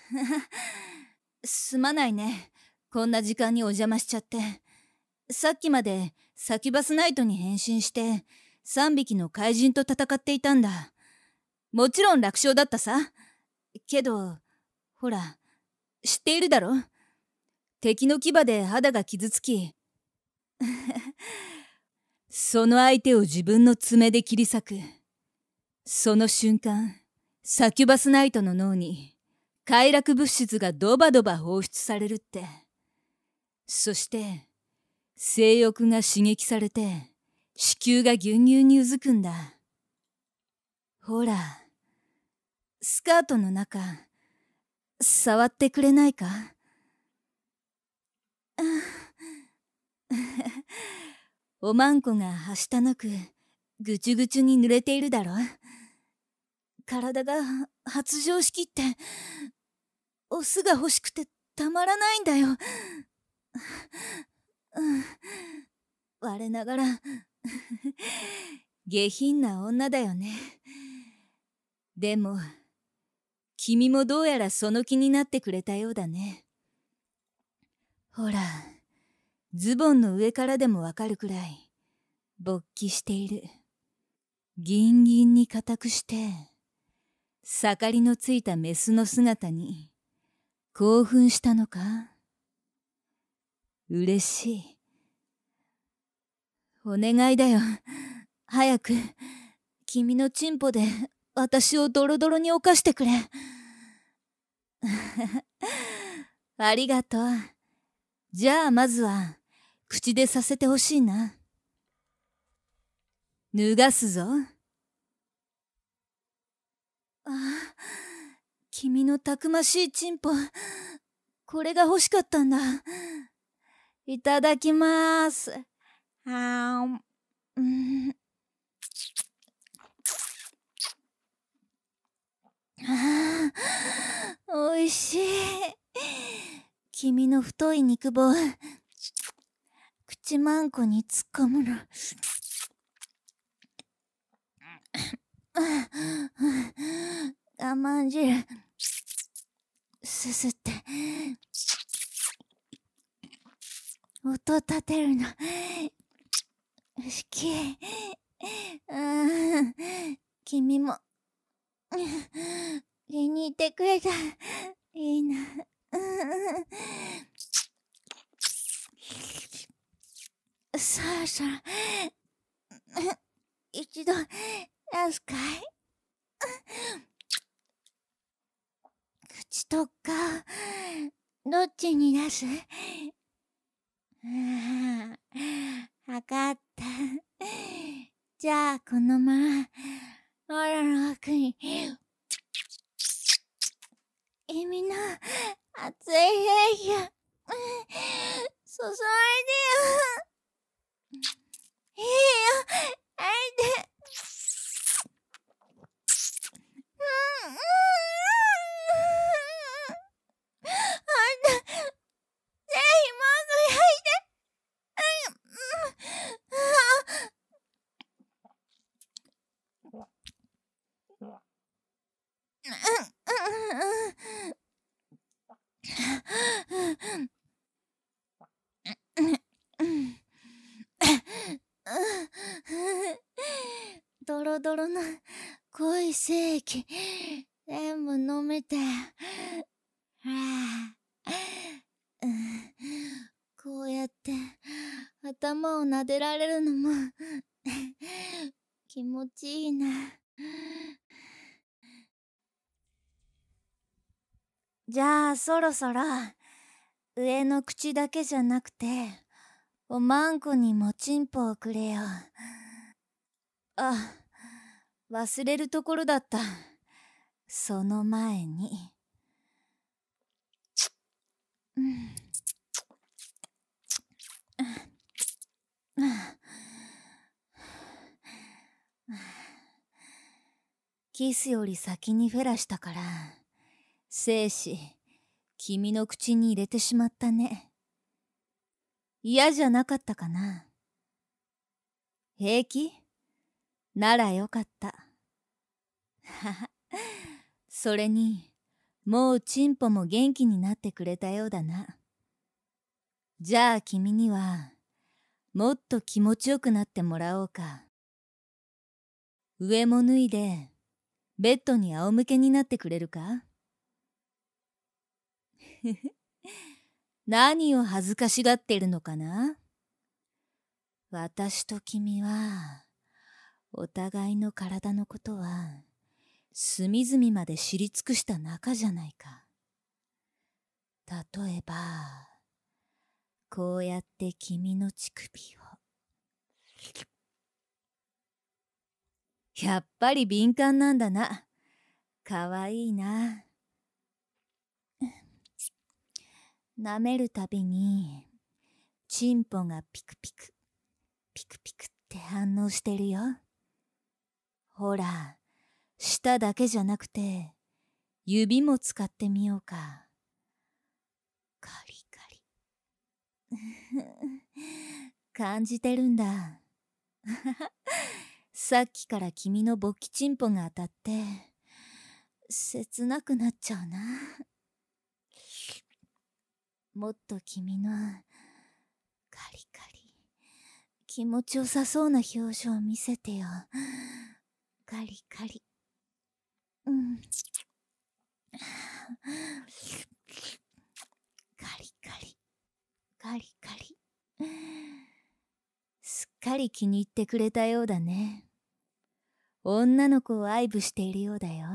すまないね。こんな時間にお邪魔しちゃって。さっきまでサキュバスナイトに変身して3匹の怪人と戦っていたんだ。もちろん楽勝だったさ。けど、ほら、知っているだろ？敵の牙で肌が傷つき、その相手を自分の爪で切り裂く。その瞬間、サキュバスナイトの脳に快楽物質がドバドバ放出されるって。そして性欲が刺激されて子宮がギュンギュンにうずくんだ。ほら、スカートの中触ってくれないか？おまんこがはしたなくぐちゅぐちゅに濡れているだろ。体が発情しきってオスが欲しくてたまらないんだよ。我ながら下品な女だよね。でも君もどうやらその気になってくれたようだね。ほら、ズボンの上からでもわかるくらい勃起している。ギンギンに固くして盛りのついたメスの姿に興奮したのか？嬉しい。お願いだよ。早く君のチンポで私をドロドロに侵してくれ。ありがとう。じゃあまずは口でさせてほしいな。脱がすぞ。あ、君のたくましいチンポ、これが欲しかったんだ。いただきます。おいしい。君の太い肉棒、口まんこに突っ込むの。我慢汁すすって音立てるの好き。君も気に入ってくれた。いいな。そろそろ一度出すかい？口とかどっちに出す？わかった。じゃあこのまま腹の奥に君の熱い兵器を注いでよ。いいよ、あいで。あんた、ぜひもっと焼いて。ドロドロの濃い精液全部飲めたよ。こうやって頭を撫でられるのも気持ちいいな。じゃあそろそろ上の口だけじゃなくておまんこにもチンポをくれよ。あ、忘れるところだった。その前にキスより先にフェラしたから精子君の口に入れてしまったね。嫌じゃなかったかな？平気？ならよかった。それにもうチンポも元気になってくれたようだな。じゃあ君にはもっと気持ちよくなってもらおうか。上も脱いでベッドに仰向けになってくれるか？何を恥ずかしがっているのかな？私と君はお互いの体のことは隅々まで知り尽くした仲じゃないか。例えばこうやって君の乳首を。やっぱり敏感なんだな。かわいいな。舐めるたびにチンポがピクピクピクピクって反応してるよ。ほら、舌だけじゃなくて指も使ってみようか。カリカリ。感じてるんだ。さっきから君の勃起チンポが当たって切なくなっちゃうな。もっと君のカリカリ気持ちよさそうな表情を見せてよ。カリカリ。カリカリカリカリ。すっかり気に入ってくれたようだね。女の子を愛撫しているようだよ。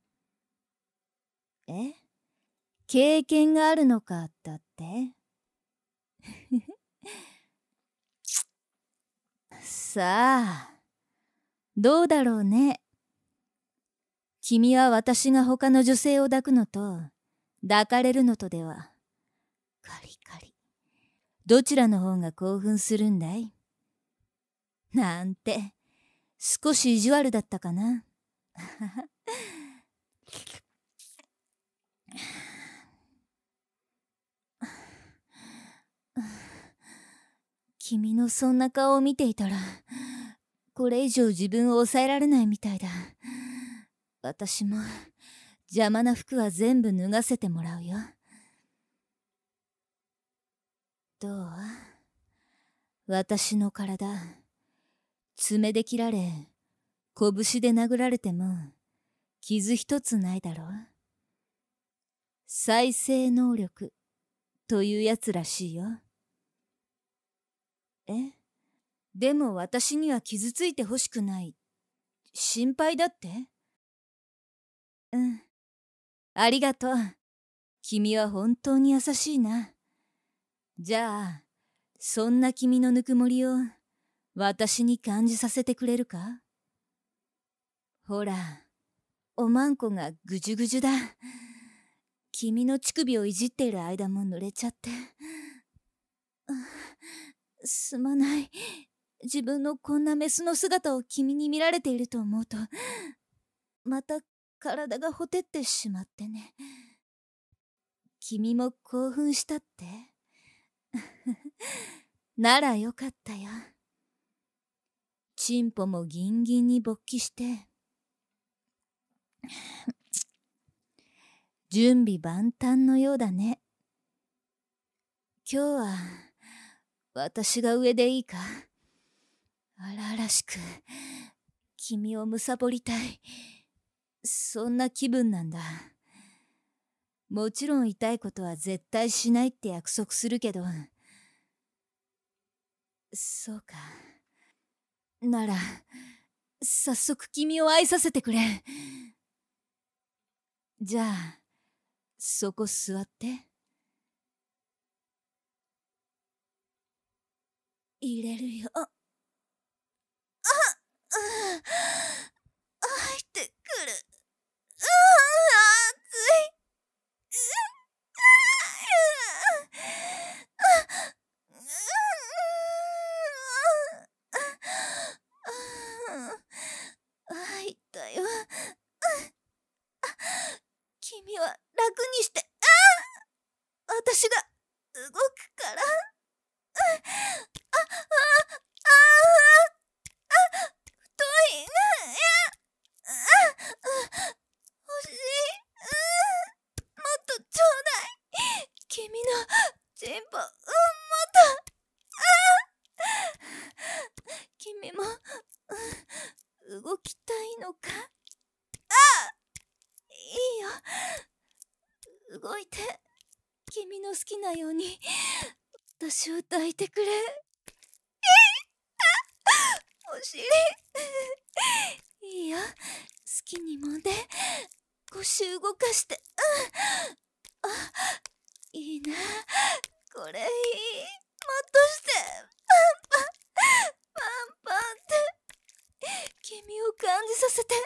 え？経験があるのかだって？さあ、どうだろうね。君は私が他の女性を抱くのと抱かれるのとではカリカリどちらの方が興奮するんだい？なんて少し意地悪だったかな。君のそんな顔を見ていたらこれ以上自分を抑えられないみたいだ。私も邪魔な服は全部脱がせてもらうよ。どう？私の体爪で切られ拳で殴られても傷一つないだろう。再生能力というやつらしいよ。でも私には傷ついてほしくない。心配だって？うん。ありがとう。君は本当に優しいな。じゃあ、そんな君のぬくもりを私に感じさせてくれるか？ほら、おまんこがぐじゅぐじゅだ。君の乳首をいじっている間も濡れちゃって。すまない。自分のこんなメスの姿を君に見られていると思うと、また体がほてってしまってね。君も興奮したって？ならよかったよ。チンポもギンギンに勃起して準備万端のようだね。今日は私が上でいいか？荒々しく君をむさぼりたい、そんな気分なんだ。もちろん痛いことは絶対しないって約束するけど。そうか。なら早速君を愛させてくれ。じゃあそこ座って。入れるよ。入ってくる。熱い。入ったよ。君は楽にして。私が動くから。 君も動きたいのか？いいよ、動いて君の好きなように私を抱いてくれ。お尻いいよ、好きにもんで腰動かして。あ、いいな、これいい。もっとしてパンパンパンパンって君を感じさせて。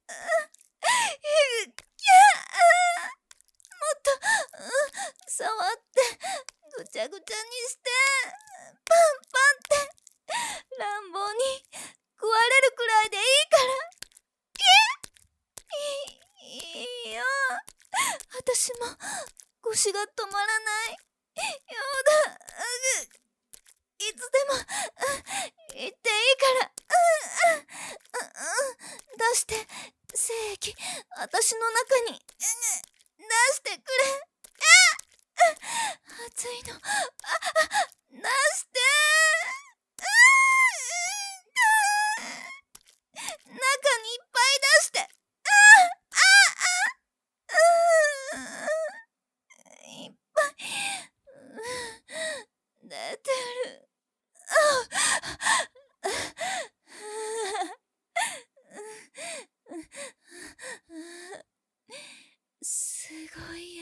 もっと触ってぐちゃぐちゃにしてパンパンって乱暴に食われるくらいでいいから。いいよ、私も腰が止まらないようだ。いつでも言っていいから出して、精液私の中に出してくれ。熱いの出して。中にいっぱい出して。いっぱい出てる。すごいや、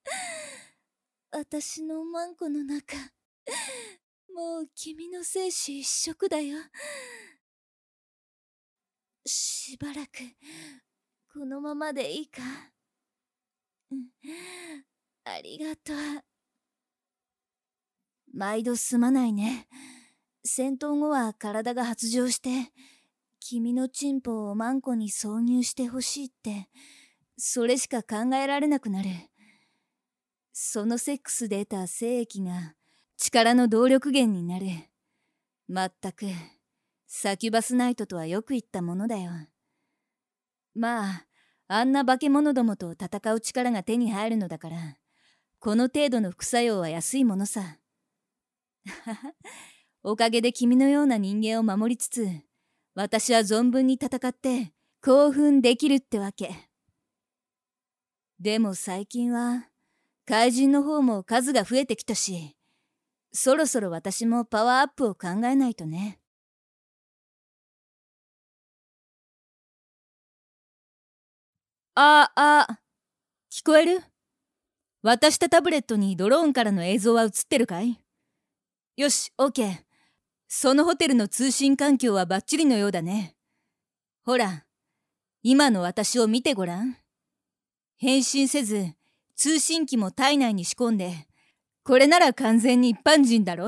私のマンコの中、もう君の精子一色だよ。しばらくこのままでいいか？ありがとう。毎度すまないね。戦闘後は体が発情して君のチンポをマンコに挿入してほしいって、それしか考えられなくなる。そのセックスで得た精液が力の動力源になる。まったくサキュバスナイトとはよく言ったものだよ。まあ、あんな化け物どもと戦う力が手に入るのだから、この程度の副作用は安いものさ。おかげで君のような人間を守りつつ、私は存分に戦って興奮できるってわけ。でも最近は怪人の方も数が増えてきたし、そろそろ私もパワーアップを考えないとね。聞こえる？渡したタブレットにドローンからの映像は映ってるかい？よし、オーケー。そのホテルの通信環境はバッチリのようだね。ほら、今の私を見てごらん。変身せず、通信機も体内に仕込んで、これなら完全に一般人だろ？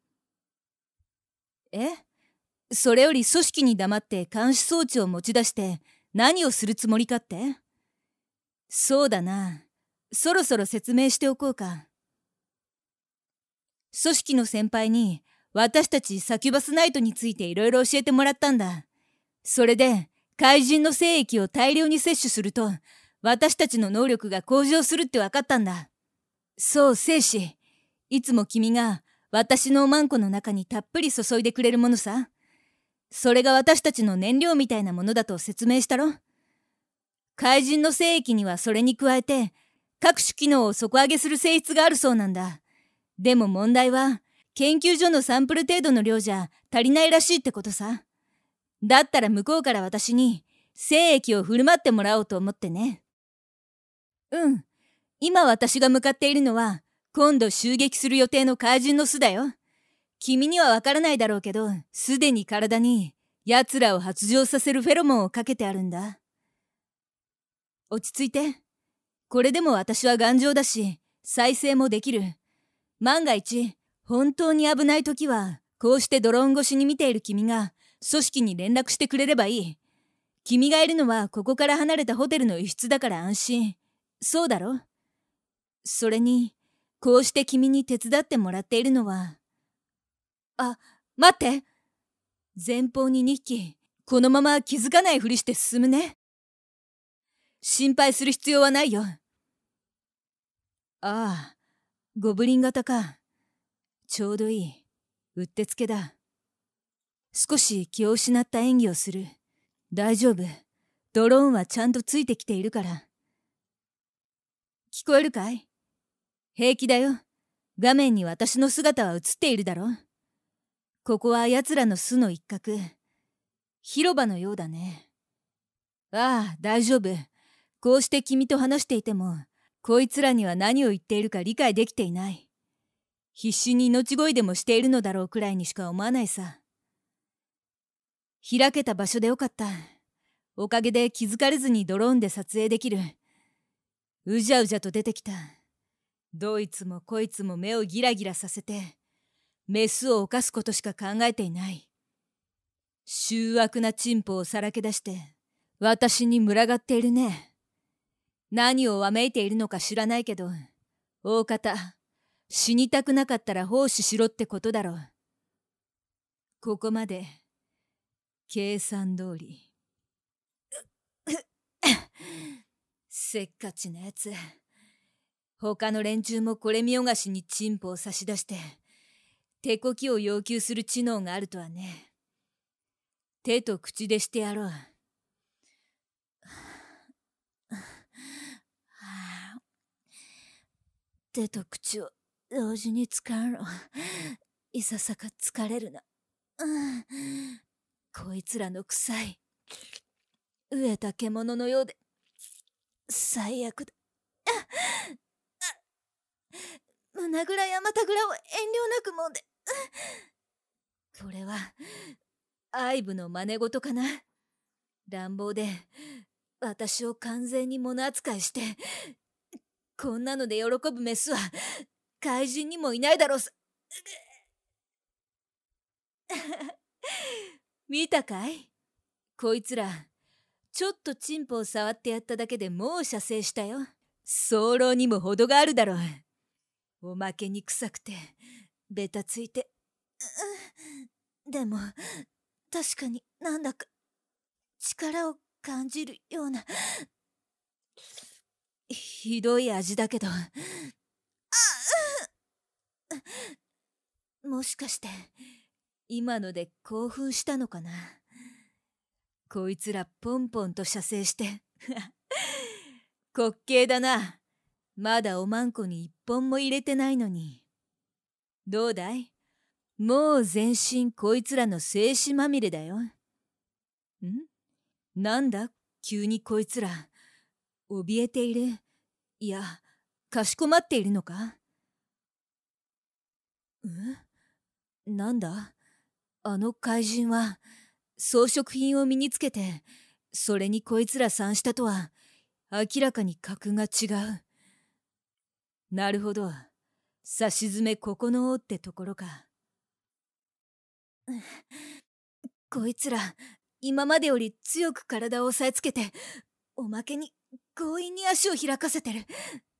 え？それより組織に黙って監視装置を持ち出して何をするつもりかって？そうだな。そろそろ説明しておこうか。組織の先輩に私たちサキュバスナイトについていろいろ教えてもらったんだ。それで怪人の精液を大量に摂取すると私たちの能力が向上するって分かったんだ。そう、精子。いつも君が私のおまんこの中にたっぷり注いでくれるものさ。それが私たちの燃料みたいなものだと説明したろ。怪人の精液にはそれに加えて各種機能を底上げする性質があるそうなんだ。でも問題は研究所のサンプル程度の量じゃ足りないらしいってことさ。だったら向こうから私に精液を振る舞ってもらおうと思ってね。今私が向かっているのは今度襲撃する予定の怪人の巣だよ。君にはわからないだろうけど、すでに体に奴らを発情させるフェロモンをかけてあるんだ。落ち着いて。これでも私は頑丈だし、再生もできる。万が一、本当に危ない時は、こうしてドローン越しに見ている君が、組織に連絡してくれればいい。君がいるのはここから離れたホテルの一室だから安心。そうだろ？それに、こうして君に手伝ってもらっているのは。待って。前方に2匹。このまま気づかないふりして進むね。心配する必要はないよ。ゴブリン型か。ちょうどいい。うってつけだ。 少し気を失った演技をする。大丈夫。ドローンはちゃんとついてきているから。聞こえるかい？平気だよ。画面に私の姿は映っているだろ。ここは奴らの巣の一角。広場のようだね。ああ、大丈夫。こうして君と話していても、こいつらには何を言っているか理解できていない。必死に命乞いでもしているのだろうくらいにしか思わないさ。開けた場所でよかった。おかげで気づかれずにドローンで撮影できる。うじゃうじゃと出てきた。どいつもこいつも目をギラギラさせて、メスを犯すことしか考えていない。醜悪なチンポをさらけ出して、私に群がっているね。何をわめいているのか知らないけど、大方、死にたくなかったら奉仕しろってことだろう。ここまで、計算通り。せっかちなやつ。他の連中もこれ見よがしにチンポを差し出して、手こきを要求する知能があるとはね。手と口でしてやろう。手と口を同時に使うの。いささか疲れるな。こいつらの臭い、飢えた獣のようで、最悪だ。胸ぐらや股ぐらを遠慮なくもんで。これは、愛撫の真似事かな。乱暴で、私を完全に物扱いして、こんなので喜ぶメスは、怪人にもいないだろうさ。見たかい？こいつら、ちょっとチンポを触ってやっただけでもう射精したよ。早漏にも程があるだろう。おまけに臭くて、ベタついて。でも、確かになんだか、力を感じるような、ひどい味だけど。もしかして、今ので興奮したのかな。こいつらポンポンと射精して。滑稽だな。まだおまんこに一本も入れてないのに。どうだい？もう全身こいつらの精子まみれだよ。なんだ急にこいつら。怯えている。いや、かしこまっているのか？なんだあの怪人は装飾品を身につけて、それにこいつら参したとは明らかに格が違う。なるほど。さしずめここの王ってところか。こいつら今までより強く体を押さえつけて、おまけに強引に足を開かせてる。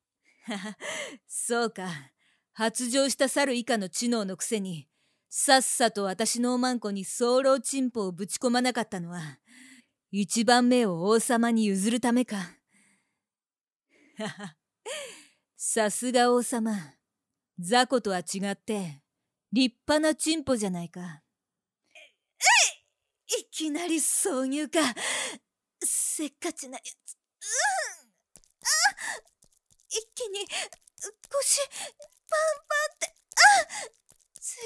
そうか。発情した猿以下の知能のくせに、さっさと私のおまんこに早漏チンポをぶち込まなかったのは、一番目を王様に譲るためか。さすが王様。雑魚とは違って、立派なチンポじゃないか。いきなり挿入か。せっかちなやつ。一気に腰パンパンって。強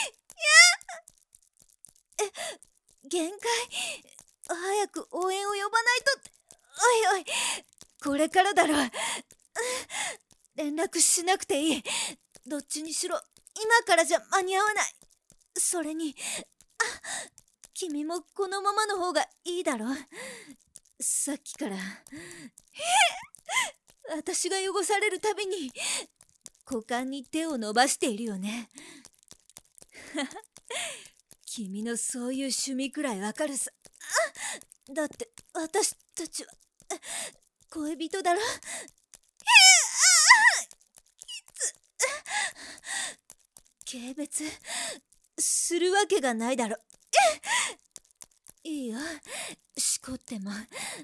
い。限界。早く応援を呼ばないとって。おいおい、これからだろ。連絡しなくていい。どっちにしろ今からじゃ間に合わない。それに、君もこのままの方がいいだろ。さっきから私が汚されるたびに股間に手を伸ばしているよね。君のそういう趣味くらいわかるさ。だって私たちは恋人だろ。軽蔑するわけがないだろ。いいよ、しこっても。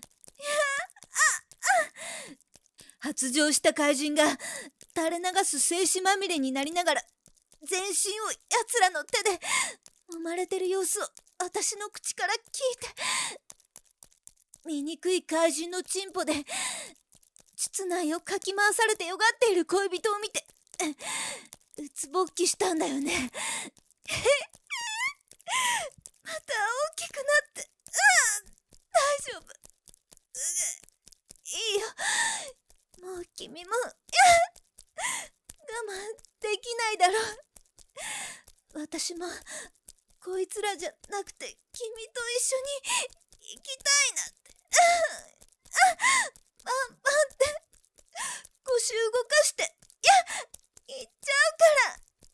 発情した怪人が垂れ流す精子まみれになりながら全身をやつらの手で生まれてる様子を私の口から聞いて。醜い怪人のチンポで膣内をかき回されてよがっている恋人を見てうつぼっきしたんだよね。また大きくなって、大丈夫。いいよ、もう君も我慢できないだろう。私もこいつらじゃなくて君と一緒に行きたいなんて。パンパンって腰動かして、行っちゃうから。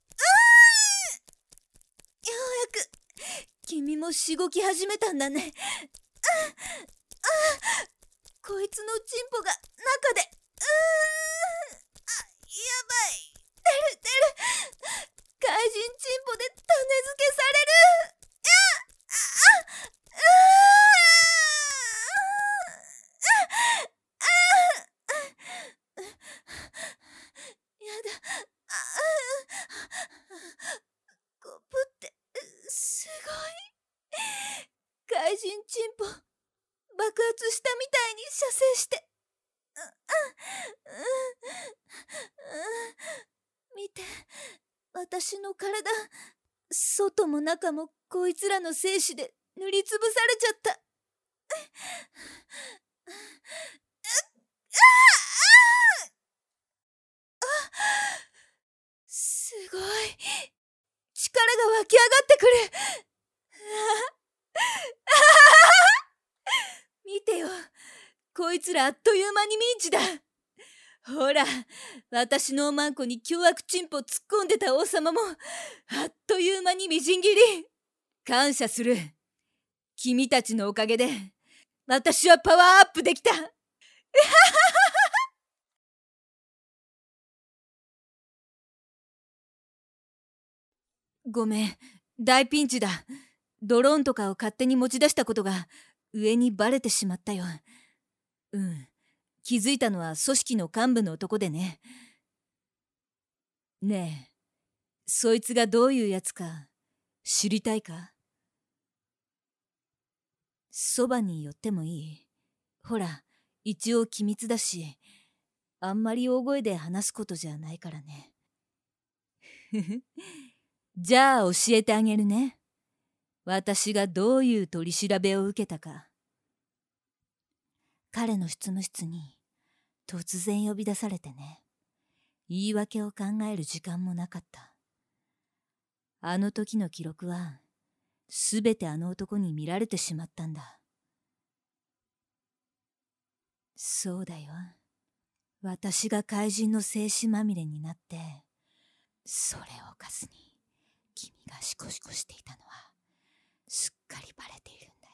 ようやく君もしごき始めたんだね。こいつのチンポが中で。やばい。出る。怪人チンポで種付けされる。やだ。コプってすごい。怪人チンポ爆発したみたいに射精して。見て、私の体、外も中もこいつらの精子で塗りつぶされちゃった。すごい。力が湧き上がってくる。見てよ。こいつらあっという間にミンチだ。ほら、私のおまんこに凶悪チンポ突っ込んでた王様もあっという間にみじん切り。感謝する。君たちのおかげで私はパワーアップできた。ごめん、大ピンチだ。ドローンとかを勝手に持ち出したことが上にバレてしまったよ。気づいたのは組織の幹部の男でね。ねえ、そいつがどういうやつか知りたいか？そばに寄ってもいい？ほら、一応機密だし、あんまり大声で話すことじゃないからね。じゃあ教えてあげるね。私がどういう取り調べを受けたか。彼の執務室に突然呼び出されてね。言い訳を考える時間もなかった。あの時の記録はすべてあの男に見られてしまったんだ。そうだよ。私が怪人の精子まみれになって、それを犯すに君がシコシコしていたのはすっかりバレているんだよ。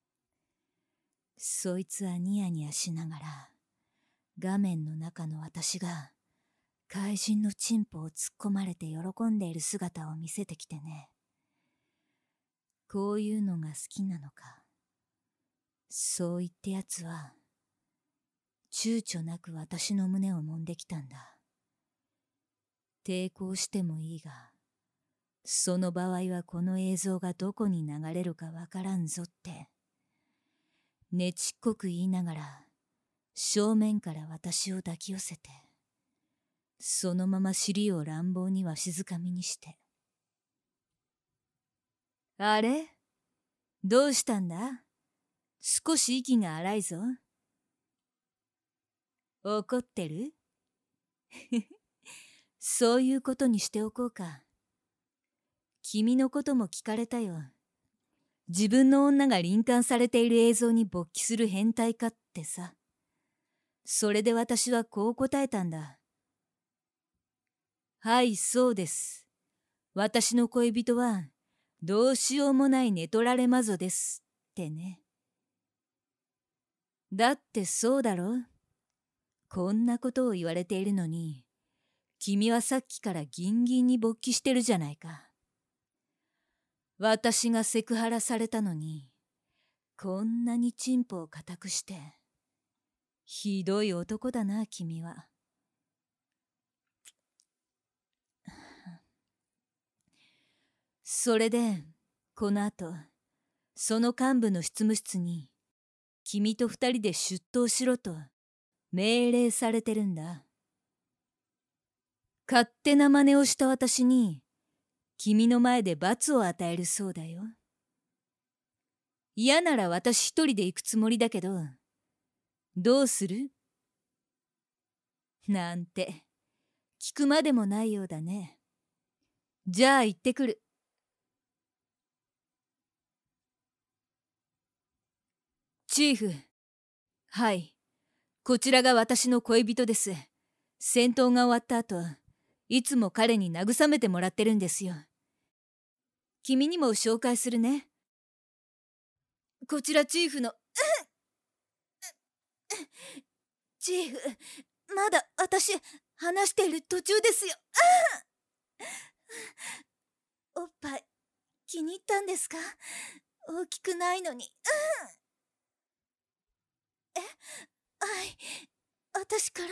そいつはニヤニヤしながら画面の中の私が怪人のチンポを突っ込まれて喜んでいる姿を見せてきてね。こういうのが好きなのか。そう言ってやつは躊躇なく私の胸を揉んできたんだ。抵抗してもいいが、その場合はこの映像がどこに流れるかわからんぞってねちっこく言いながら正面から私を抱き寄せて、そのまま尻を乱暴にわしづかみにして。あれ？どうしたんだ？少し息が荒いぞ。怒ってる？そういうことにしておこうか。君のことも聞かれたよ。自分の女が臨姦されている映像に勃起する変態かってさ。それで私はこう答えたんだ。はい、そうです。私の恋人はどうしようもない寝取られ魔女ですってね。だってそうだろ？こんなことを言われているのに、君はさっきからギンギンに勃起してるじゃないか。私がセクハラされたのに、こんなにチンポを固くして。ひどい男だな、君は。それで、この後、 その幹部の執務室に君と二人で出頭しろと命令されてるんだ。勝手な真似をした私に君の前で罰を与えるそうだよ。嫌なら私一人で行くつもりだけど、どうする？なんて聞くまでもないようだね。じゃあ行ってくる。チーフ。はい。こちらが私の恋人です。戦闘が終わった後、いつも彼に慰めてもらってるんですよ。君にも紹介するね。こちらチーフのチーフ、まだ私話している途中ですよ。おっぱい気に入ったんですか？大きくないのに。はい、私から伝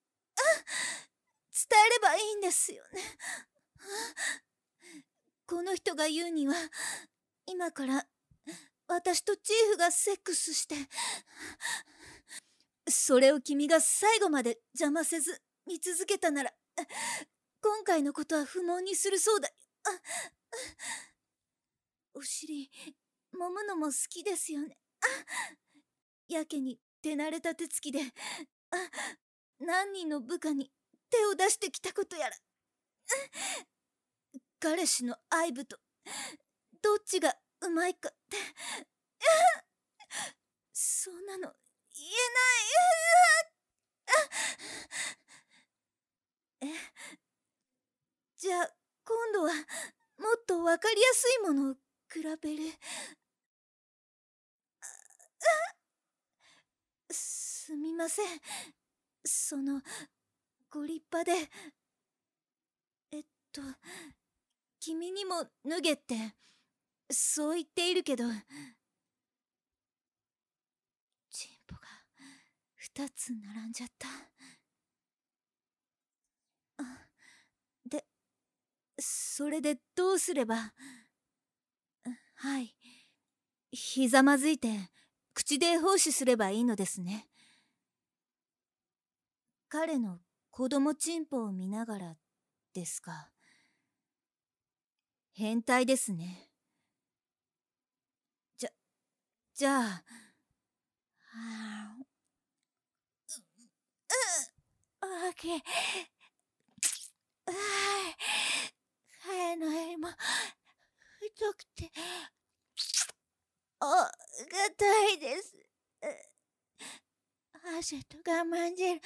えればいいんですよね。この人が言うには、今から私とチーフがセックスして、それを君が最後まで邪魔せず見続けたなら、今回のことは不問にするそうだ。お尻揉むのも好きですよね。やけに手慣れた手つきで何人の部下に手を出してきたことやら。彼氏の愛部とどっちがうまいかってそんなの言えない。じゃあ今度はもっとわかりやすいものを比べる。すみません。ご立派で。君にも脱げってそう言っているけど、チンポが2つ並んじゃった。それでどうすれば。はい、ひざまずいて口で奉仕すればいいのですね。彼の子供チンポを見ながらですか。変態ですね。じゃあ、オッケー。彼の襟も太くてがたいです。汗と我慢汁、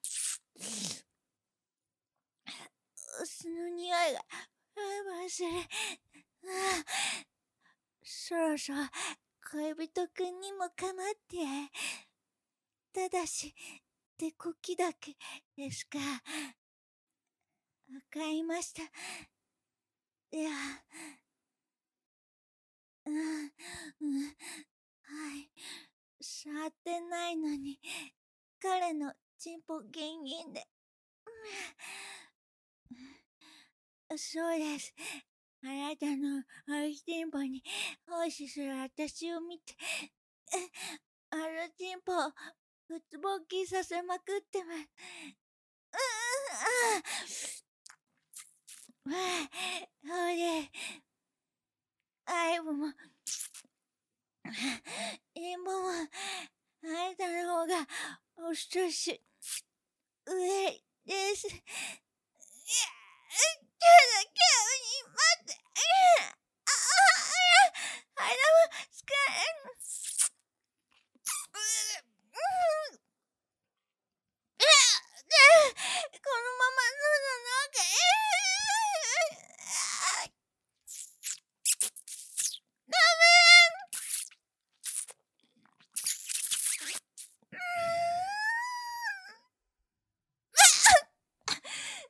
酢の匂いが忘れ。そろそろ恋人くんにもかまって。ただし手こきだけですか。わかりました。では、はい。触ってないのに彼のチンポギンギンで。そうです。あなたのおいチンポに奉仕する私を見て、あのチンポをうつぼっきさせまくってます。ほれ、アイブも、インボも、あなたの方がお一し上です。急に待って。腹も疲れ。このまま喉の中へ。ダメ。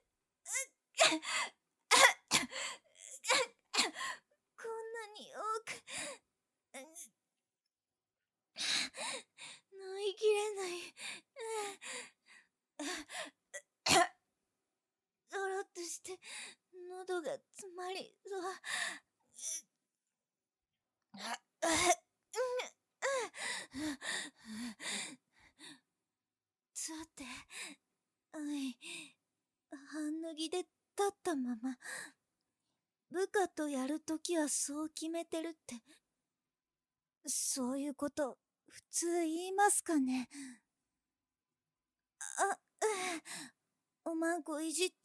かとやるときはそう決めてるって、そういうこと普通言いますかね。おまんこいじって、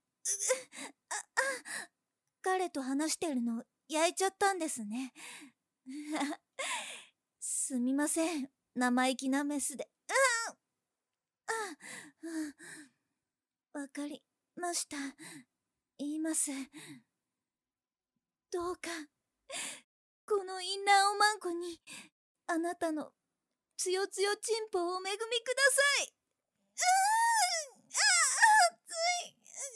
彼と話してるの焼いちゃったんですね。すみません、生意気なメスで。わかりました。言います。どうか、このインナーおまんこに、あなたのつよつよチンポをお恵みください。熱い。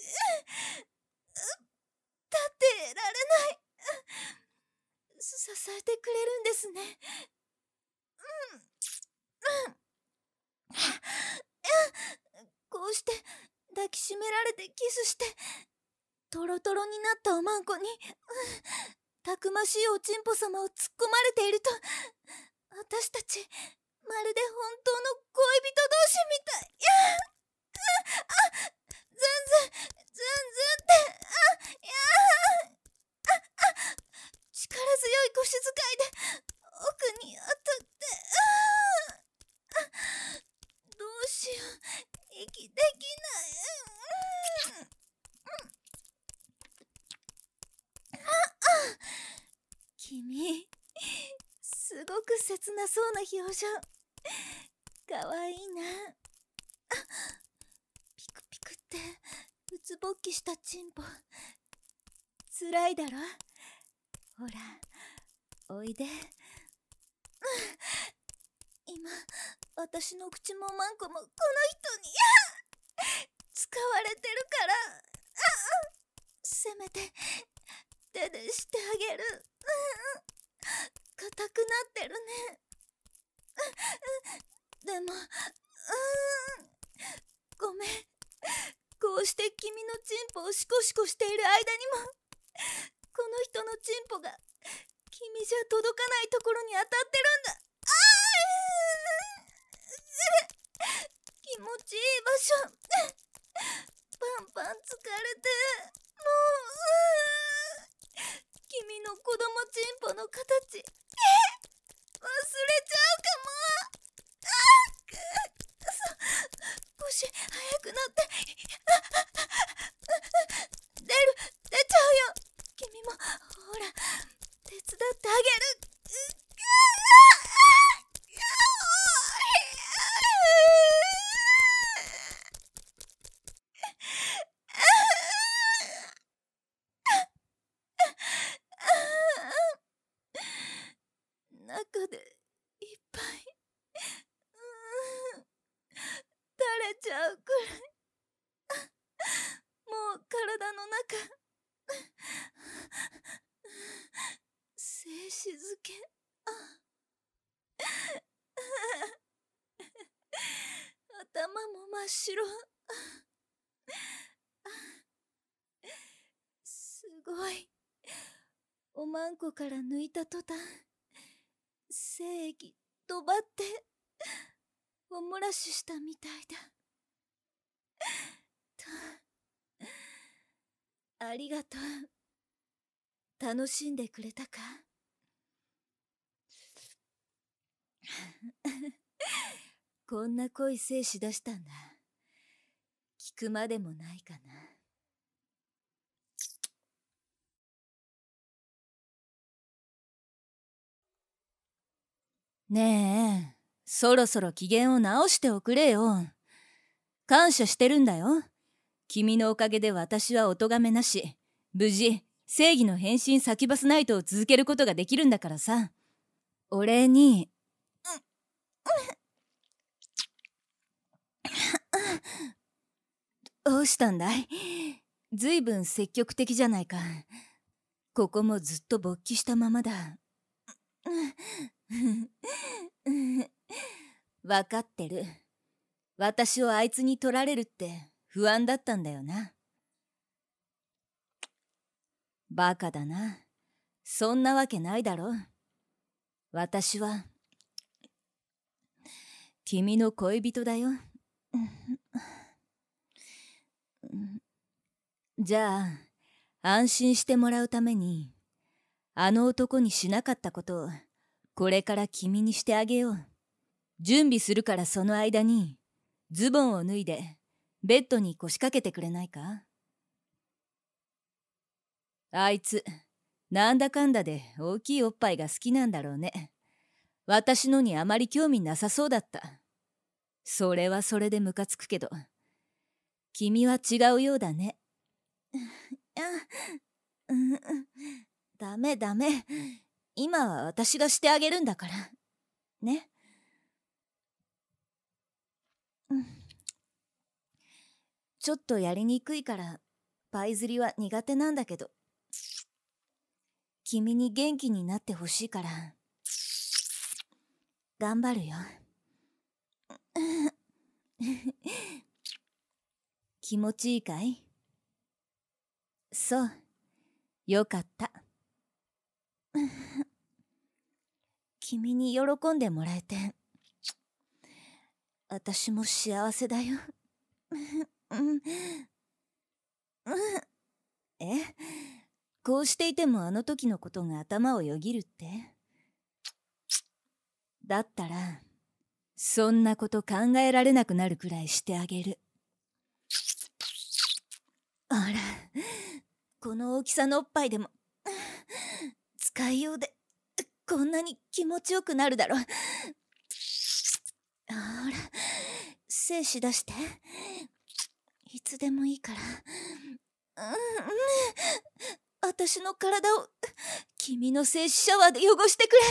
立ってられない。支えてくれるんですね。こうして抱きしめられてキスして、トロトロになったおまんこに、たくましいおちんぽ様を突っ込まれていると、私たちまるで本当の恋人同士みたい。ズンズンズンズンって、力強い腰使いで奥に当たって、どうしよう、息できない。君、すごく切なそうな表情。かわいいな。ピクピクってうつぼっきしたチンポ、つらいだろ。ほら、おいで。今、私の口もマンコもこの人に使われてるから、せめて手でしてあげる。硬くなってるね。でも、ごめん。こうして君のチンポをシコシコしている間にも、この人のチンポが君じゃ届かないところに当たってるんだ。気持ちいい場所。パンパン疲れて、もう、君の子供チンポの形、忘れちゃうかも。腰速くなって、出ちゃうよ。君もほら、手伝ってあげる。中でいっぱい垂れちゃうくらい、もう体の中静止づけ。頭も真っ白。すごい。おまんこから抜いた途端、精液ドバっておもらししたみたいだ。ありがとう。楽しんでくれたか？こんな濃い精子出したんだ。聞くまでもないかな。ねえ、そろそろ機嫌を直しておくれよ。感謝してるんだよ。君のおかげで私はお咎めなし、無事正義の変身サキュバスナイトを続けることができるんだからさ。お礼にどうしたんだい？ずいぶん積極的じゃないか。ここもずっと勃起したままだ。わかってる。私をあいつに取られるって不安だったんだよな。バカだな。そんなわけないだろ。私は君の恋人だよ。じゃあ安心してもらうために、あの男にしなかったことをこれから君にしてあげよう。準備するからその間にズボンを脱いでベッドに腰掛けてくれないか？あいつなんだかんだで大きいおっぱいが好きなんだろうね。私のにあまり興味なさそうだった。それはそれでムカつくけど、君は違うようだね。 ダメダメ。今は私がしてあげるんだから。ね。ちょっとやりにくいからパイ釣りは苦手なんだけど、君に元気になってほしいから頑張るよ。 気持ちいいかい？そう、よかった。 君に喜んでもらえて私も幸せだよ。 え？こうしていてもあの時のことが頭をよぎるって？だったらそんなこと考えられなくなるくらいしてあげる。 あら、この大きさのおっぱいでも使いようでこんなに気持ちよくなるだろう。ほら、精子出して。いつでもいいから。私の体を君の精子シャワーで汚してくれ。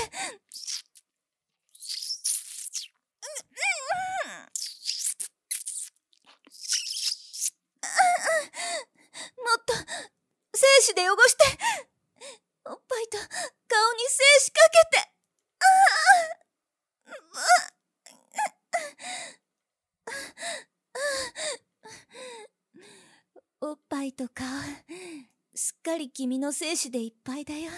もっと精子で汚して。おっぱいと顔に精子かけて。おっぱいと顔すっかり君の精子でいっぱいだよ。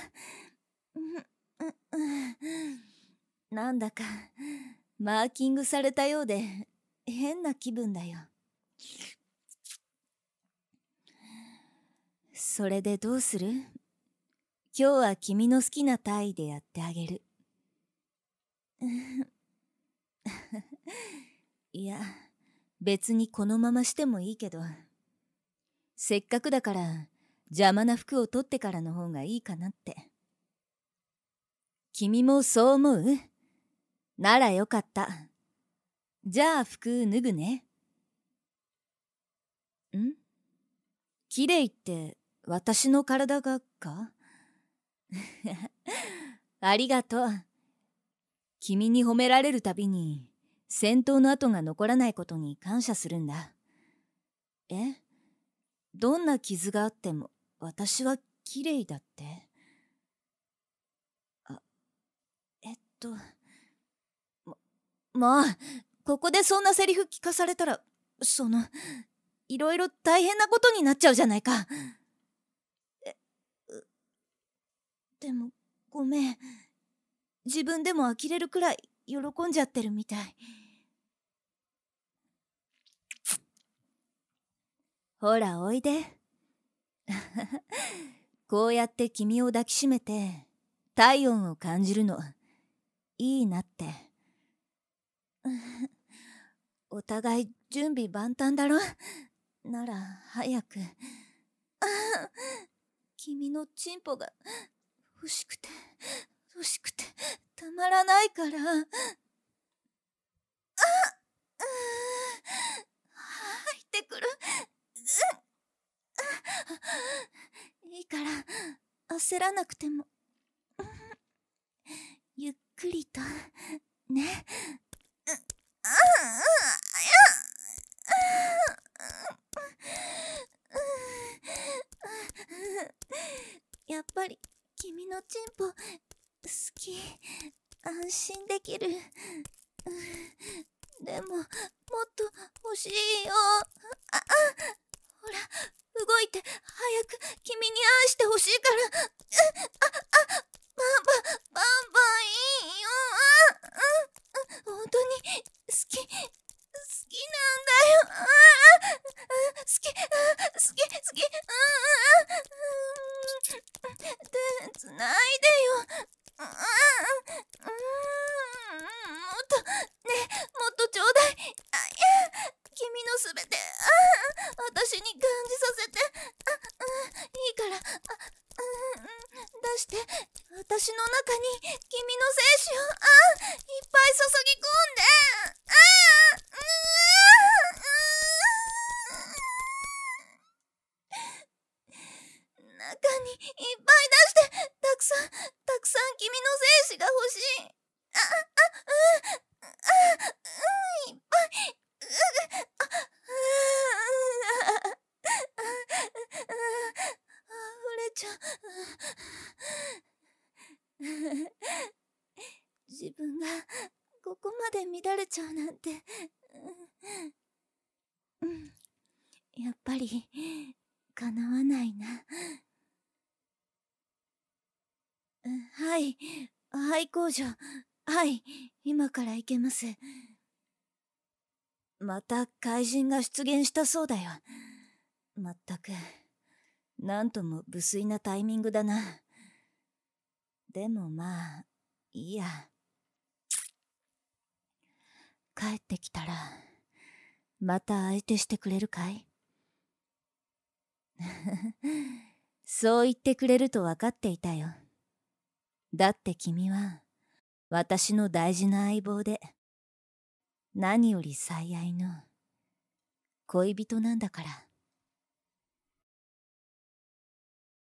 なんだかマーキングされたようで変な気分だよ。 それでどうする？今日は君の好きな体位でやってあげる。いや、別にこのまましてもいいけど、せっかくだから邪魔な服を取ってからの方がいいかなって。君もそう思う？ならよかった。じゃあ服脱ぐね。ん？きれいって私の体がか？ありがとう。君に褒められるたびに戦闘の跡が残らないことに感謝するんだ。どんな傷があっても私はきれいだって？ まあ、ここでそんなセリフ聞かされたら、いろいろ大変なことになっちゃうじゃないか。でも、ごめん。自分でも呆れるくらい喜んじゃってるみたい。 ほらおいで。こうやって君を抱きしめて体温を感じるのいいなって。 お互い準備万端だろ。なら早く。君のチンポが欲しくてたまらないから。入ってくる。いいから焦らなくてもゆっくりとね。やっぱり君のチンポ好き。安心できる。でももっと欲しいよ。ほら動いて早く君に愛してほしいから。バンバンいいよ。本当に好きなんだよ。好き。 ねえ、もっとちょうだい。君のすべて、私に感じさせて。いいから、出して。私の中に君の精子を、いっぱい注ぎ込んで。中にいっぱい出して、たくさん君の精子が欲しい。いっぱい。溢れちゃう。自分がここまで乱れちゃうなんて。やっぱりかなわないな。はい工場。はい、今から行けます。また怪人が出現したそうだよ。まったく、なんとも無粋なタイミングだな。でもまあ、いいや。帰ってきたら、また相手してくれるかい？そう言ってくれると分かっていたよ。だって君は、私の大事な相棒で、何より最愛の恋人なんだから。